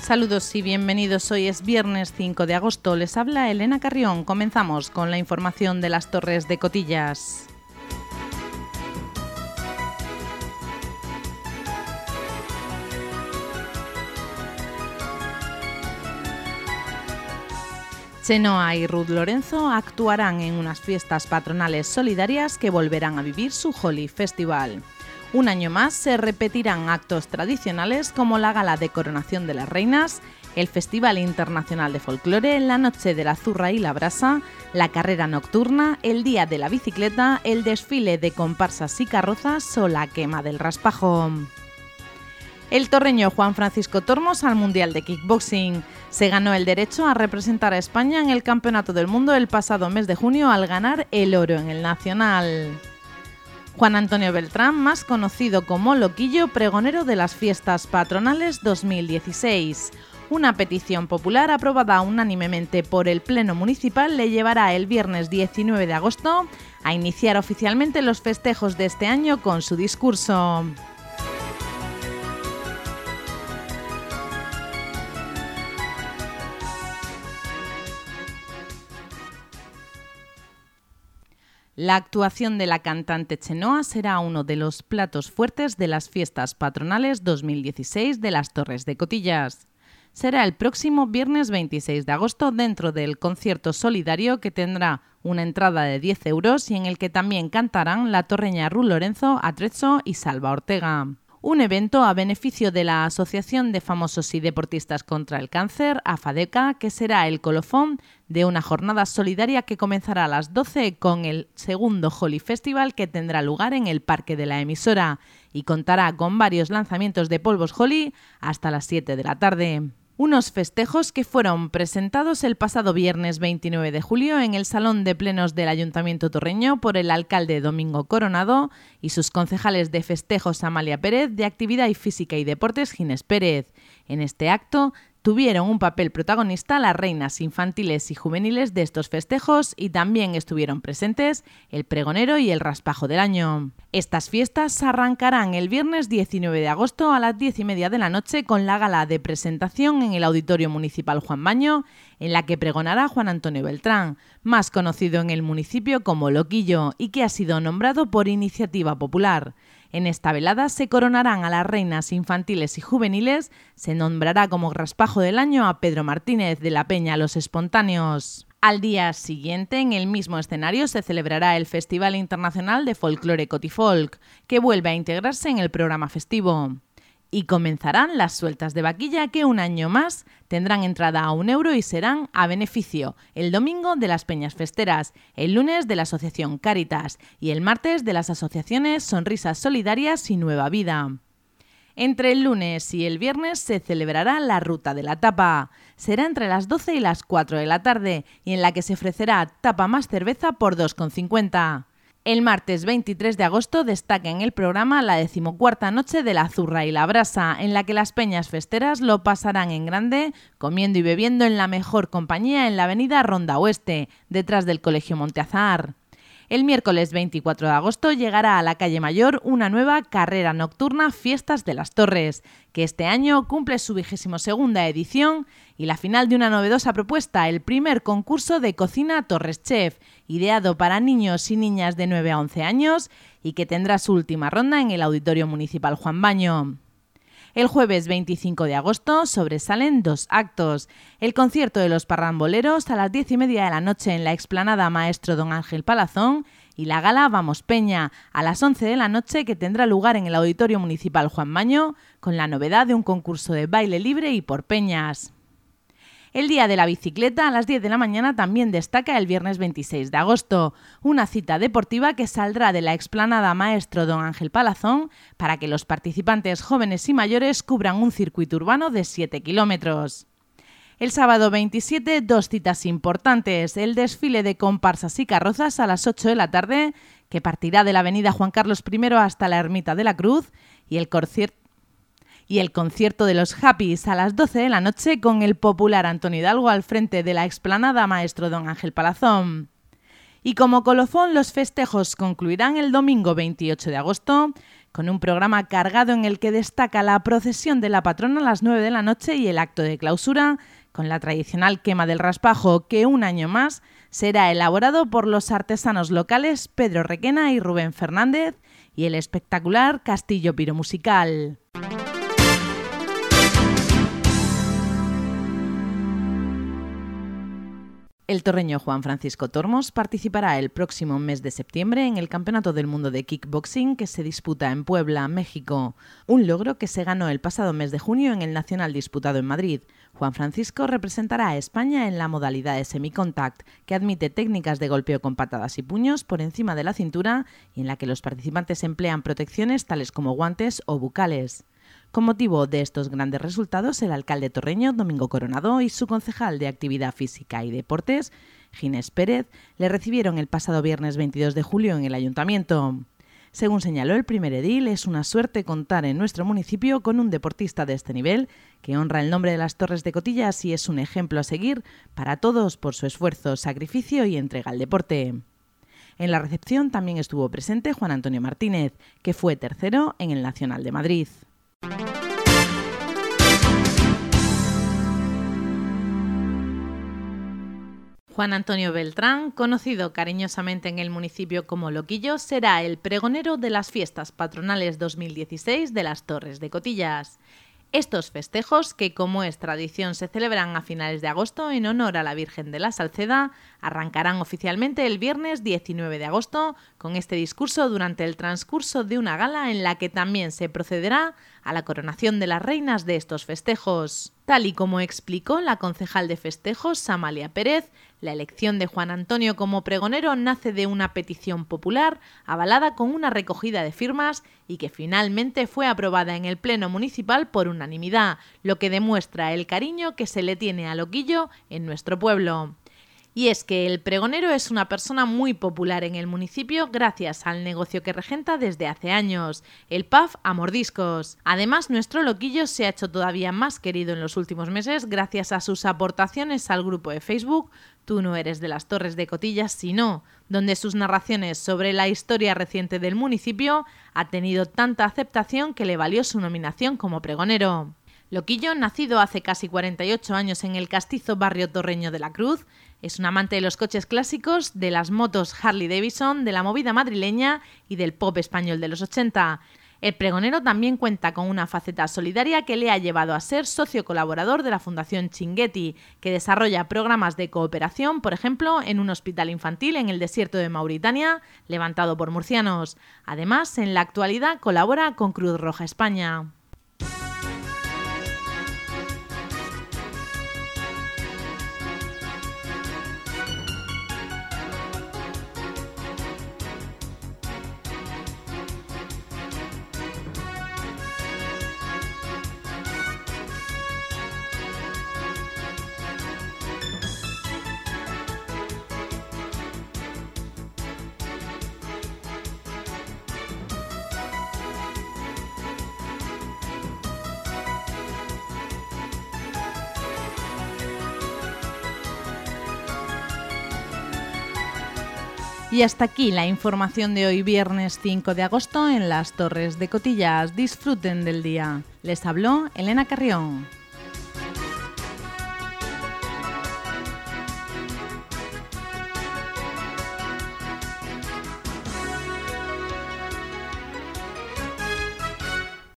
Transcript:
Saludos y bienvenidos. Hoy es viernes 5 de agosto. Les habla Elena Carrión. Comenzamos con la información de las Torres de Cotillas. Chenoa y Ruth Lorenzo actuarán en unas fiestas patronales solidarias que volverán a vivir su Holi Festival. Un año más se repetirán actos tradicionales como la Gala de Coronación de las Reinas, el Festival Internacional de Folclore, la Noche de la Zurra y la Brasa, la Carrera Nocturna, el Día de la Bicicleta, el desfile de comparsas y carrozas o la quema del raspajo. El torreño Juan Francisco Tormos al Mundial de Kickboxing. Se ganó el derecho a representar a España en el Campeonato del Mundo el pasado mes de junio al ganar el oro en el Nacional. Juan Antonio Beltrán, más conocido como Loquillo, pregonero de las Fiestas Patronales 2016. Una petición popular aprobada unánimemente por el Pleno Municipal le llevará el viernes 19 de agosto a iniciar oficialmente los festejos de este año con su discurso. La actuación de la cantante Chenoa será uno de los platos fuertes de las Fiestas Patronales 2016 de las Torres de Cotillas. Será el próximo viernes 26 de agosto dentro del concierto solidario que tendrá una entrada de 10 euros y en el que también cantarán la torreña Ruth Lorenzo, Atrecho y Salva Ortega. Un evento a beneficio de la Asociación de Famosos y Deportistas contra el Cáncer, AFADECA, que será el colofón de una jornada solidaria que comenzará a las 12 con el segundo Holi Festival que tendrá lugar en el Parque de la Emisora y contará con varios lanzamientos de polvos Holi hasta las 7 de la tarde. Unos festejos que fueron presentados el pasado viernes 29 de julio en el Salón de Plenos del Ayuntamiento torreño por el alcalde Domingo Coronado y sus concejales de festejos Amalia Pérez, de Actividad Física y Deportes Ginés Pérez. En este acto tuvieron un papel protagonista las reinas infantiles y juveniles de estos festejos y también estuvieron presentes el pregonero y el raspajo del año. Estas fiestas arrancarán el viernes 19 de agosto a las 10:30 de la noche con la gala de presentación en el Auditorio Municipal Juan Baño, en la que pregonará Juan Antonio Beltrán, más conocido en el municipio como Loquillo y que ha sido nombrado por iniciativa popular. En esta velada se coronarán a las reinas infantiles y juveniles, se nombrará como raspajo del año a Pedro Martínez de la Peña Los Espontáneos. Al día siguiente, en el mismo escenario, se celebrará el Festival Internacional de Folclore Cotifolk, que vuelve a integrarse en el programa festivo. Y comenzarán las sueltas de vaquilla que un año más tendrán entrada a 1 euro y serán a beneficio el domingo de las Peñas Festeras, el lunes de la Asociación Cáritas y el martes de las asociaciones Sonrisas Solidarias y Nueva Vida. Entre el lunes y el viernes se celebrará la Ruta de la Tapa. Será entre las 12 y las 4 de la tarde y en la que se ofrecerá tapa más cerveza por 2,50. El martes 23 de agosto destaca en el programa la 14ª noche de la Zurra y la Brasa, en la que las peñas festeras lo pasarán en grande, comiendo y bebiendo en la mejor compañía en la avenida Ronda Oeste, detrás del Colegio Monteazahar. El miércoles 24 de agosto llegará a la calle Mayor una nueva carrera nocturna Fiestas de las Torres, que este año cumple su 22ª edición y la final de una novedosa propuesta, el primer concurso de cocina Torres Chef, ideado para niños y niñas de 9 a 11 años y que tendrá su última ronda en el Auditorio Municipal Juan Baño. El jueves 25 de agosto sobresalen 2 actos. El concierto de los Parramboleros a las 10:30 de la noche en la explanada Maestro Don Ángel Palazón y la gala Vamos Peña a las 11 de la noche que tendrá lugar en el Auditorio Municipal Juan Baño con la novedad de un concurso de baile libre y por peñas. El Día de la Bicicleta a las 10 de la mañana también destaca el viernes 26 de agosto, una cita deportiva que saldrá de la explanada Maestro Don Ángel Palazón para que los participantes jóvenes y mayores cubran un circuito urbano de 7 kilómetros. El sábado 27, 2 citas importantes, el desfile de comparsas y carrozas a las 8 de la tarde, que partirá de la avenida Juan Carlos I hasta la Ermita de la Cruz, y el concierto de los Happys a las 12 de la noche con el popular Antonio Hidalgo al frente de la explanada Maestro Don Ángel Palazón. Y como colofón, los festejos concluirán el domingo 28 de agosto con un programa cargado en el que destaca la procesión de la patrona a las 9 de la noche y el acto de clausura con la tradicional quema del raspajo, que un año más será elaborado por los artesanos locales Pedro Requena y Rubén Fernández y el espectacular Castillo Piromusical. El torreño Juan Francisco Tormos participará el próximo mes de septiembre en el Campeonato del Mundo de Kickboxing que se disputa en Puebla, México, un logro que se ganó el pasado mes de junio en el Nacional disputado en Madrid. Juan Francisco representará a España en la modalidad de semicontact, que admite técnicas de golpeo con patadas y puños por encima de la cintura y en la que los participantes emplean protecciones tales como guantes o bucales. Con motivo de estos grandes resultados, el alcalde torreño, Domingo Coronado, y su concejal de Actividad Física y Deportes, Ginés Pérez, le recibieron el pasado viernes 22 de julio en el ayuntamiento. Según señaló el primer edil, es una suerte contar en nuestro municipio con un deportista de este nivel, que honra el nombre de las Torres de Cotillas y es un ejemplo a seguir para todos por su esfuerzo, sacrificio y entrega al deporte. En la recepción también estuvo presente Juan Antonio Martínez, que fue tercero en el Nacional de Madrid. Juan Antonio Beltrán, conocido cariñosamente en el municipio como Loquillo, será el pregonero de las fiestas patronales 2016 de las Torres de Cotillas. Estos festejos, que como es tradición se celebran a finales de agosto en honor a la Virgen de la Salceda, arrancarán oficialmente el viernes 19 de agosto con este discurso durante el transcurso de una gala en la que también se procederá a la coronación de las reinas de estos festejos. Tal y como explicó la concejal de festejos, Amalia Pérez, la elección de Juan Antonio como pregonero nace de una petición popular avalada con una recogida de firmas y que finalmente fue aprobada en el Pleno Municipal por unanimidad, lo que demuestra el cariño que se le tiene a Loquillo en nuestro pueblo. Y es que el pregonero es una persona muy popular en el municipio gracias al negocio que regenta desde hace años, el pub a mordiscos. Además, nuestro Loquillo se ha hecho todavía más querido en los últimos meses gracias a sus aportaciones al grupo de Facebook Tú no eres de las Torres de Cotillas, sino, donde sus narraciones sobre la historia reciente del municipio ha tenido tanta aceptación que le valió su nominación como pregonero. Loquillo, nacido hace casi 48 años en el castizo barrio torreño de la Cruz, es un amante de los coches clásicos, de las motos Harley Davidson, de la movida madrileña y del pop español de los 80. El pregonero también cuenta con una faceta solidaria que le ha llevado a ser socio colaborador de la Fundación Chinguetti, que desarrolla programas de cooperación, por ejemplo, en un hospital infantil en el desierto de Mauritania, levantado por murcianos. Además, en la actualidad colabora con Cruz Roja España. Y hasta aquí la información de hoy, viernes 5 de agosto, en las Torres de Cotillas. Disfruten del día. Les habló Elena Carrión.